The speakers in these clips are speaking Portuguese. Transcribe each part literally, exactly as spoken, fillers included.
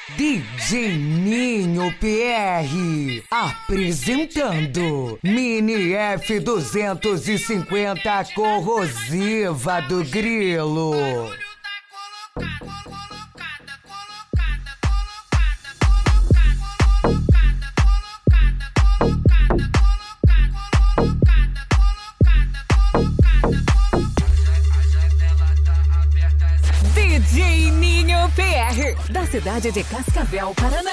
D J Ninho P R apresentando Mini F duzentos e cinquenta corrosiva do Grilo. D J Ninho P R, da cidade de Cascavel, Paraná.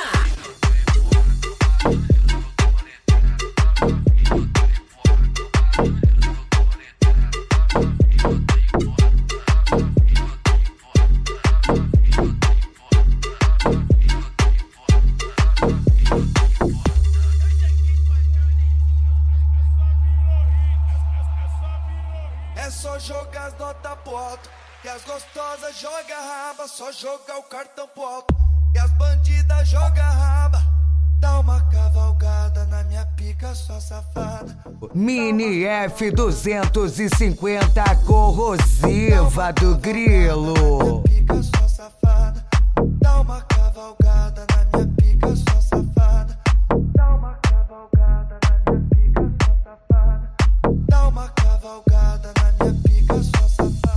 É só jogar as notas pro alto, e as gostosas joga raba, só jogar o cartão pro alto. E as bandidas joga raba, dá uma cavalgada na minha pica, só safada. Mini F duzentos e cinquenta corrosiva do Grilo. Pica, só safada, dá uma cavalgada na minha pica, só safada. Dá uma cavalgada na minha pica, só safada. Dá uma cavalgada na minha pica, só safada.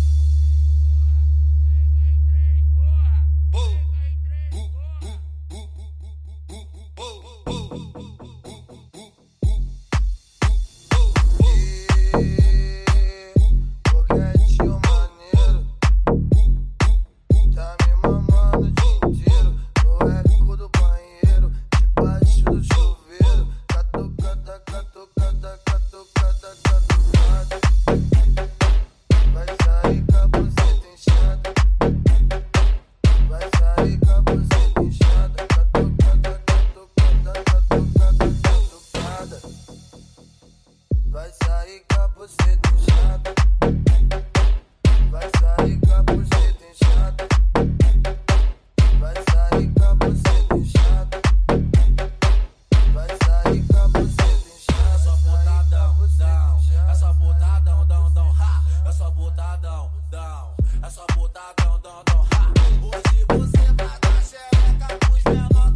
Vai sair com a buceta inchada. Vai sair com a buceta inchada. Vai sair com a buceta inchada. Vai sair com a buceta inchada. É só botadão, down. É só botadão, down, down, ha. É só botadão, down. É só botadão, down, down, ha. Hoje você vai dar xereca pros menor.